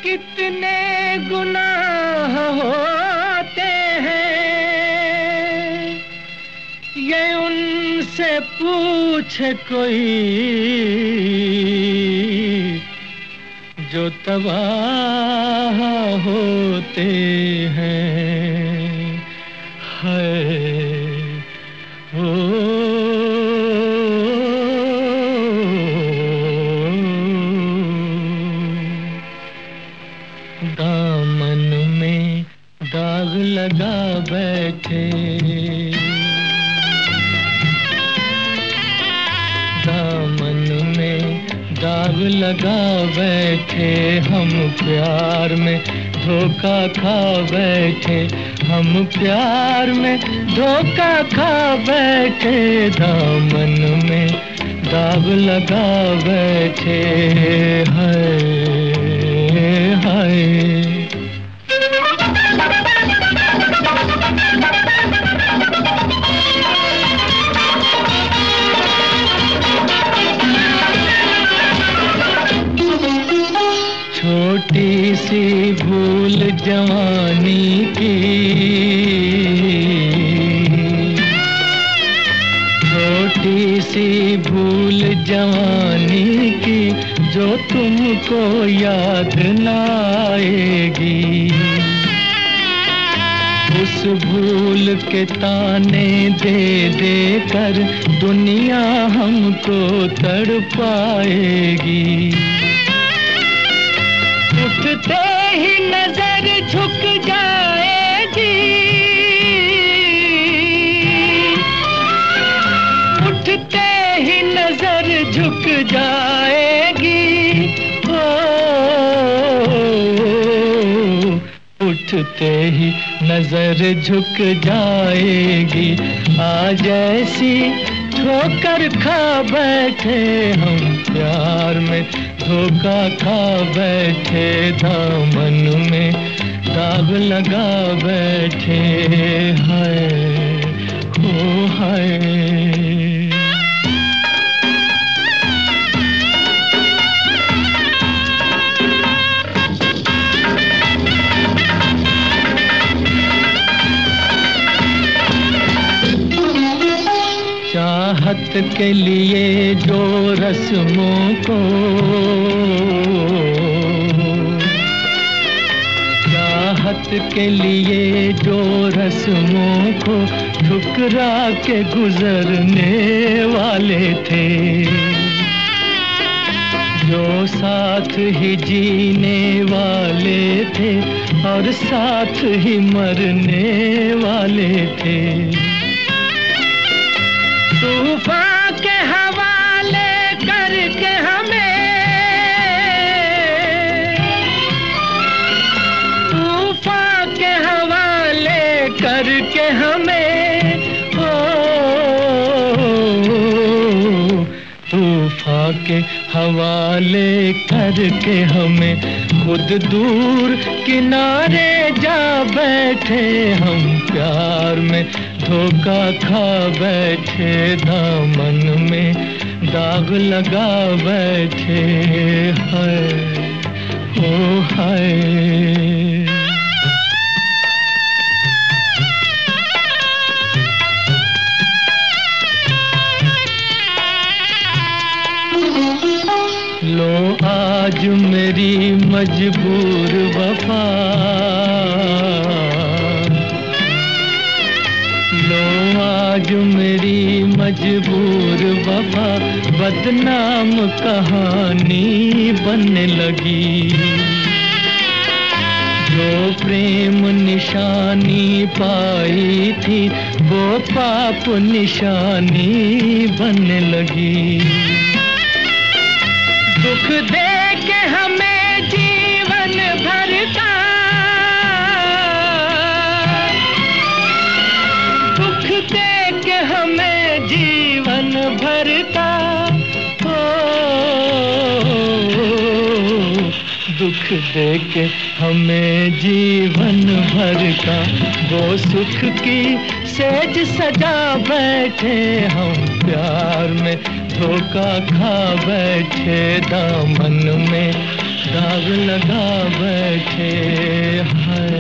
कितने गुनाह होते हैं, ये उनसे पूछे कोई जो तबाह होते हैं। हाय हो दामन में दाग लगा बैठे, दामन में दाग लगा बैठे, हम प्यार में धोखा खा बैठे, हम प्यार में धोखा खा बैठे, दामन में दाग लगा बैठे। हाय हाय छोटी सी भूल जवानी की, छोटी सी भूल जवानी की, जो तुमको याद न आएगी। उस भूल के ताने दे दे कर दुनिया हमको तड़पाएगी। उठते ही नजर झुक जाएगी, उठते ही नजर झुक जाएगी। ओ उठते ही नजर झुक जाएगी। आज ऐसी ठोकर खा बैठे, हम प्यार में धोखा खा बैठे, दामन में दाग लगा बैठे। हाय हो हाय चाहत के लिए जो रस्मों को, चाहत के लिए जो रस्मों को ठुकरा के गुजरने वाले थे, जो साथ ही जीने वाले थे और साथ ही मरने वाले थे। तूफान के हवाले करके हमें, तूफान के हवाले करके हमें, ओ तूफान के हवाले करके हमें खुद दूर किनारे जा बैठे, हम प्यार में धोखा खा बैठे, दामन में दाग लगा बैठे। हाय ओ हाय लो आज मेरी मजबूर वफा, लो आज मेरी मजबूर वफा, बदनाम कहानी बनने लगी। जो प्रेम निशानी पाई थी, वो पाप निशानी बनने लगी। दुख दे के हमें जीवन भर का, दुख दे के हमें जीवन भर का, दुख दे के हमें जीवन भर का, वो सुख की सेज सजा बैठे, हम प्यार में धोखा खा बैठे, दामन में दाग लगा बैठे है।